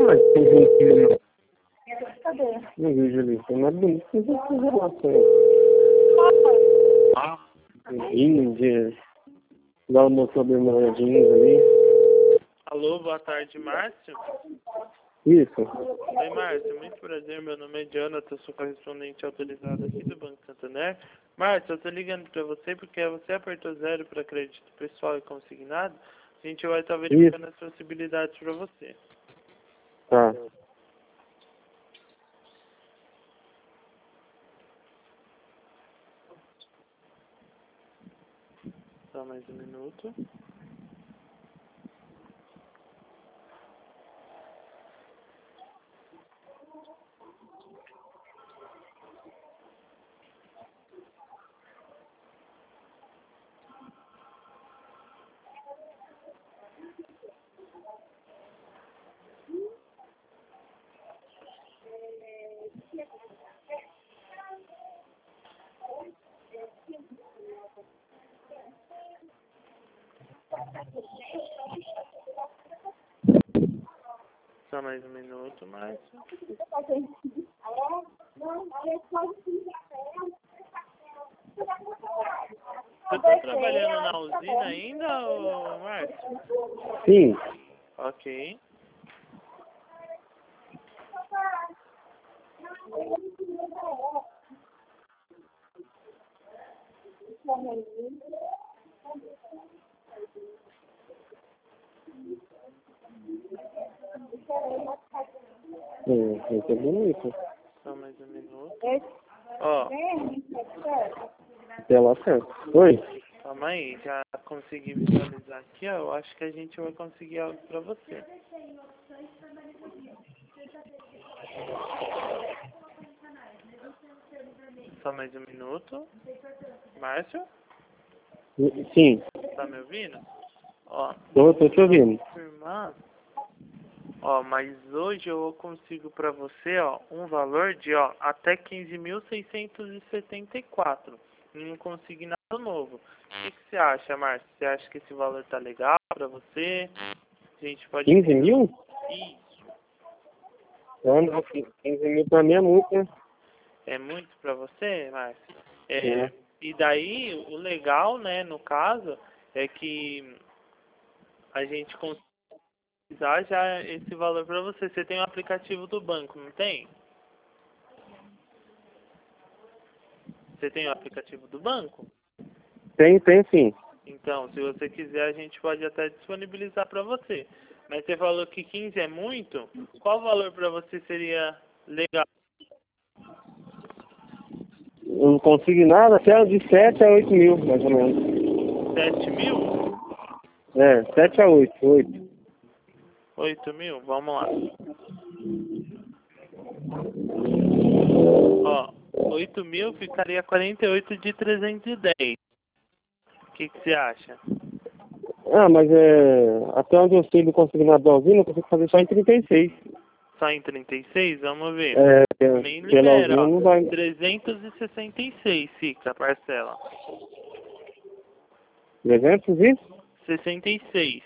mais tem gente não. Cadê? Não vejo ali. Tem mais bonito que essa relação. Índia. Dá uma sobremoradinha ali. Alô, boa tarde, Márcio. Isso. Oi, Márcio, muito prazer. Meu nome é Jonathan, eu sou correspondente autorizado aqui do Banco Santander. Márcio, eu tô ligando pra você porque você apertou 0 para crédito pessoal e consignado. A gente vai estar verificando as possibilidades pra você. Tá. Só mais um minuto. Só mais um minuto, Márcio. Você tá trabalhando na usina ainda, ô, Márcio? Sim. Ok. Isso é bonito. Só mais um minuto. Ó, Tela certa. Oi? calma aí, já consegui visualizar aqui, ó. Eu acho que a gente vai conseguir algo pra você. Só mais um minuto. Márcio, Sim. tá me ouvindo? Ó, Tô te ouvindo. confirmar. Ó, mas hoje eu consigo pra você, ó, um valor de, ó, até 15.674. Não consegui nada novo. O que você acha, Márcio? Você acha que esse valor tá legal pra você? A gente pode... 15 mil? Isso. Não, 15 mil pra mim é muito, né? É muito pra você, Márcio? É. E daí, o legal, né, no caso, é que a gente consegue dar já esse valor pra você. Você tem o aplicativo do banco, não tem? Você tem o aplicativo do banco? Tem sim. Então, se você quiser, a gente pode até disponibilizar pra você. Mas você falou que 15 é muito? Qual valor pra você seria legal? Eu não consigo nada até de 7 a 8 mil, mais ou menos. 7.000? 7 a 8, 8. 8.000? Vamos lá. Ó, 8.000 ficaria 48 de 310. O que você acha? Ah, mas até onde eu sei do consignado da usina, eu consigo fazer só em 36. Só em 36? Vamos ver. Também Pela libera, usina ó. não vai. 366 fica a parcela. 300 e? 66.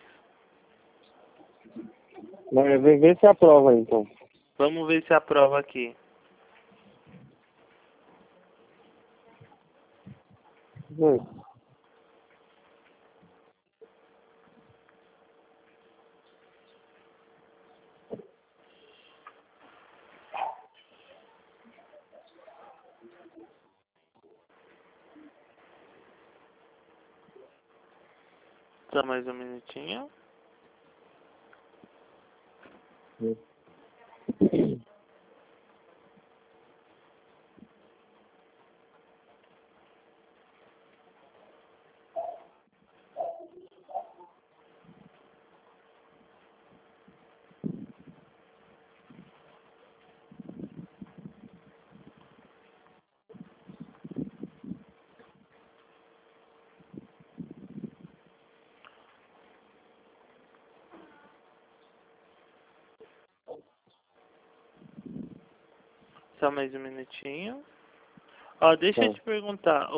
Mas vê se aprova aí, então. Vamos ver se aprova aqui. Só mais um minutinho. Só mais um minutinho. Ó, deixa eu te perguntar,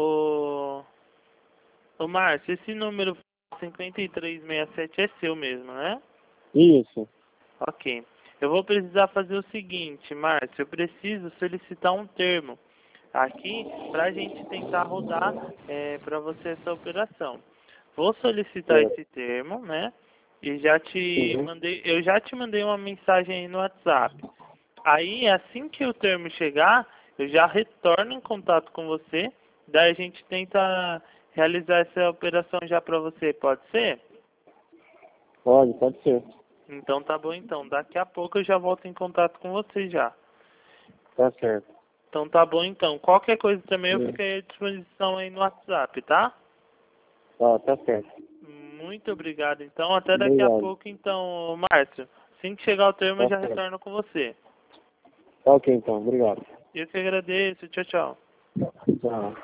ô Márcio, esse número 5367 é seu mesmo, né? Isso. Ok. Eu vou precisar fazer o seguinte, Márcio, eu preciso solicitar um termo aqui para a gente tentar rodar para você essa operação. Vou solicitar Certo. esse termo, né? E já te Uhum. mandei, eu já te mandei uma mensagem aí no WhatsApp. Aí, assim que o termo chegar, eu já retorno em contato com você. Daí a gente tenta realizar essa operação já para você, pode ser? Pode ser. Então tá bom então. Daqui a pouco eu já volto em contato com você já. Tá certo. Então tá bom então. Qualquer coisa também eu Uhum. fiquei à disposição aí no WhatsApp, tá? Tá certo. Muito obrigado então. Até daqui a Obrigado. pouco então, Márcio. Assim que chegar o termo eu Tá já certo. retorno com você. Tá ok, então. Obrigado. Eu que agradeço. Tchau, tchau. Tchau.